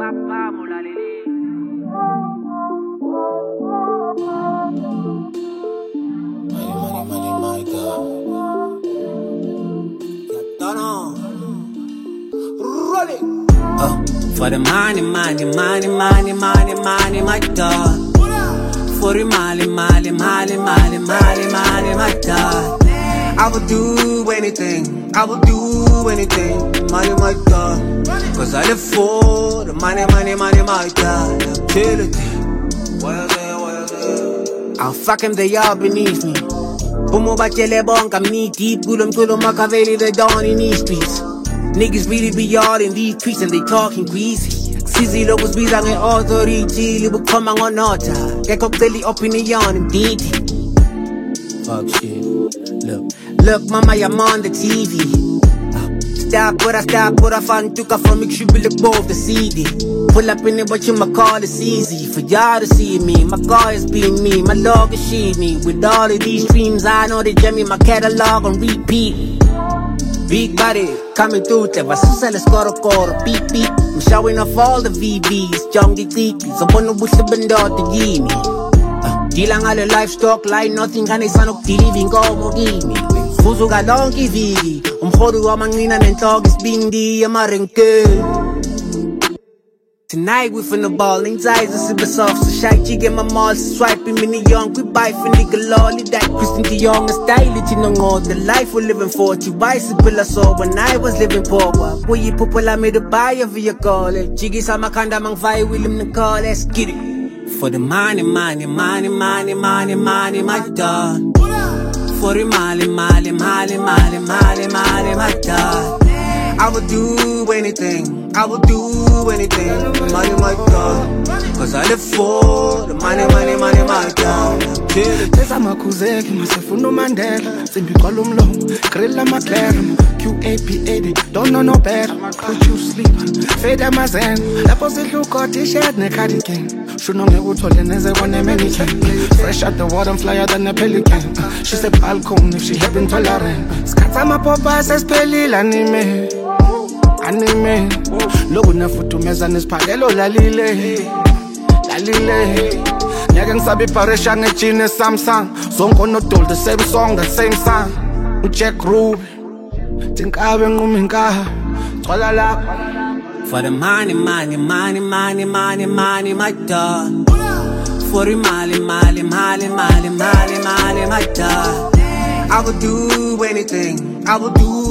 My God. Run it. For the money, my God. For the money, my God. I would do anything, money, my God. Cause I live for the money, my God. Kill it. I'll fuck him, they are beneath me. Bumo bachele bonk, I'm knee deep. Gulum Makaveli, they down in these streets. Niggas really be all in these tweets and they talking greasy. Sizzy locals be like an authority, libo come on nota. Get up daily opinion, indeed. Fuck shit. Look, mama, I'm on the TV. Stop, but I find took from me, should be look above the CD. Pull up in it, but you my call is easy for y'all to see me. My car is being me, my log is shitty. With all of these streams, I know they jam me my catalog on repeat. Big body coming through, Teva Susela Scorocoro, beep beep. I'm showing off all the VVs, jungle deepies. I wanna wish the bando to give me. Dilang alle livestock, line nothing can I son of living go mogimi. Fuzu galongi vigi, umhodu wa mangina nentog is bindi amarenke. Tonight we finna ball, anxiety super soft, so shy chick and my mall swiping mini young, we buy for nigga lolly that Christian the young style it in the life we're living for. You bicycle saw when I was living poor. Boy you people I made to buy a vehicle. Jiggy sama kanda mang vai William the call, let's get it. For the money, my God. For the money, my God. I would do anything, money, my God. Cause I live for the money, my God. Tesa makuzeki, masefuno Mandela. Simbi kolumlo, grilla maklera. QAP80, don't know no better. Put you sleep, fade at my zen. Lapo zidluko t-shirt ne cardigan. Shunonge utole neze wane menican. Fresh out the water, I'm flyer than a pelican. She said balcony if she had intolerant. Skata ma popa says peli anime. Logo na futu meza nispagelo lalile. Nyaka ngisabi paresha ngechine Samsung. Zonko no told the same song, the same song. Check Ruby. Tinkabe nguminka. Twala la. For the money, my God. For the money, my God. I would do anything, money,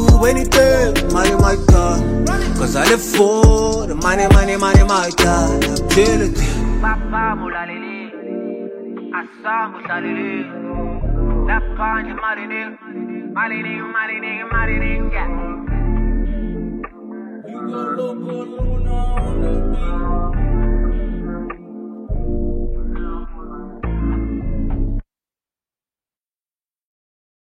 my God. Cause I live for the money, my God. Kill it. Papa mulalili, asa musalili, la panja marining, yeah. We go loco, Luna on the beat.